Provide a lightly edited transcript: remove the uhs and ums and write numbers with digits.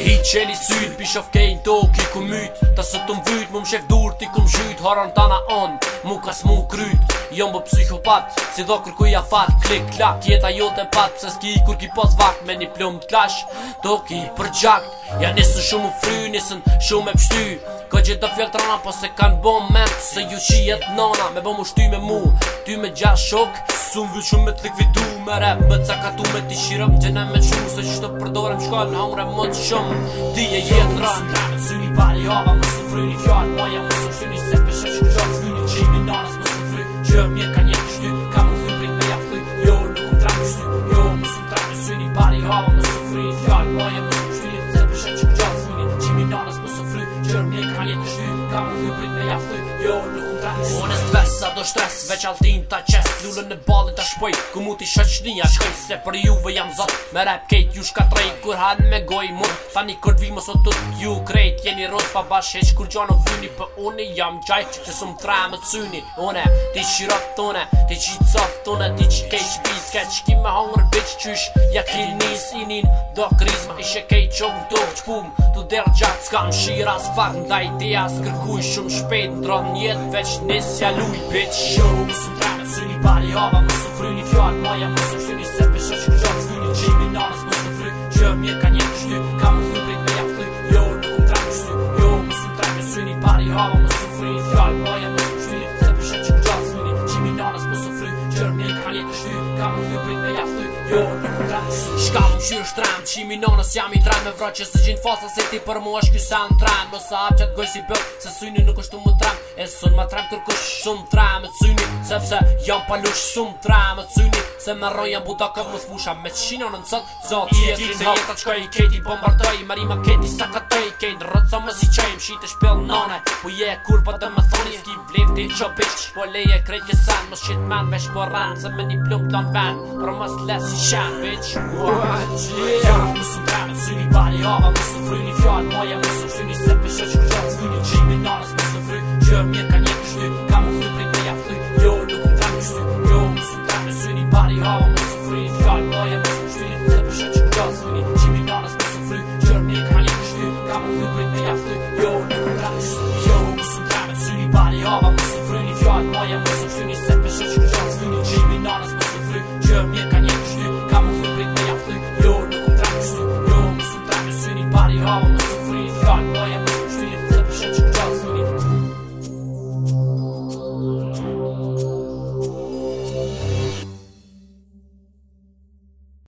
hit qeli syt, bishof kejn toki ku myt. Ta së të mvyt, mu mshef dur ti ku mshyt. Haran tana on, mu kas mu kryt. Jom bo psihopat, si do kërkuj afat. Klik klak, jeta jote pat. Se s'ki kur ki pos vakt me një plum t'klash. Toki për gjakt, ja nisën shumë u fry, nisën shumë e pshty. Ko që do fjell trana, po se kan bo ment. Se ju qijet nana, me bo mu shty me mu. Ty me gjash shok, sun vyll shumë me t'likvidu. Me rap, me cakatu me t'i shirëm. Gjene me qu, se që të përdorem shkall në hangre më të shumë. Ti e jetë ran, me syni pari hava, më së fryni fjall. Moja më së fryni se pesha që gjatë s'vyni qimi nanës më së fry. Që mje ka një kështy, ka më thy prit me jafty. Jo, nuk më trak kështy, jo, më së trak me syni pari hava, më së fryni fjall. Moja më së fryni se pesha që gjatë s'vyni qimi nanës më së fry. Që mje ka një kështy, ka më thy prit me jafty. Jo, nuk më trak kështy. Unë s'ves, sa do shtres, veç altin ta qes. Lullën e balit ta shpoj, ku mu t'i shëqnia shkoj. Se për juve jam zot, me rap kejt ju shkatrej. Kur han me goj mund, tani kur t'vimo sot tut ju krejt. Jeni rot pa bash heq kur gjo nuk vyni. Për une jam gjaj, që sum tra me t'syni. Une, ti qirot tone, ti qitsof tone. Ti që kejt shpiz, kejt që ki me hongër bitch qysh. Ja ki nis inin, do krizma ishe kejt qogën tok qpum. Tu der gjat s'kam shira s'fak. Nda idea s'kërkuj shumë shpejt. Ndron jet veç nis jaluj bitch. Yo, musum tra me t'syni pari hava, më së fryni fjall. Moja më së fryni se pesha që gjatë s'vyni qimi nanës më së fry. Që mje ka një kështy, ka më thy prit me jafty. Jo, nuk më trak kështy, jo, më së trak me syni pari hava, më së fryni fjall. Moja më së fryni se pesha që gjatë s'vyni qimi nanës më së fry. Që mje ka një kështy, ka më thy prit me jafty. Jo, nuk më trak kështy. Shka më qyrë shtram, qimi nanës jam i tran. Me vra që së gjinë fasa se ti për mu është ky sound tran. Më sa hap qatë goj si bët, se syni nuk është më tran. E sun ma tram kërkush shumë tram me syni. Sepse jam palush shumë tram me syni. Se me roj jam budakët më s'fusha me qina në nësët. Zot jetri se jetat qkoj, kejti bombardoj. Marima kejti sakatoj, kejt rëtësa më si qoj. Mshite shpil nane, po je kur pa të më thoni. Ski vlev ti qo bitch, po leje krejt kësan. Më shqit man vesh po ran, se me një plum t'lan van. Për mës les i shan bitch. Ja, më së tra me syni pari hava, më së fryni fjall. Moja më së fryni se pesha që gjatë s'vyni qimi nanës më së fry. Që mje ka një kështy, ka më thy prit me jafty. Jo, nuk më trak kështy, jo, më së tra me syni pari hava, më së fryni fjall. Moja më së fryni se pesha që gjatë s'vyni qimi nanës më së fry. Që mje ka një kështy, ka më thy prit me jafty. Jo, nuk më trak kështy, jo, më së tra me syni pari hava, më së fryni fjall. Moja më së fryni se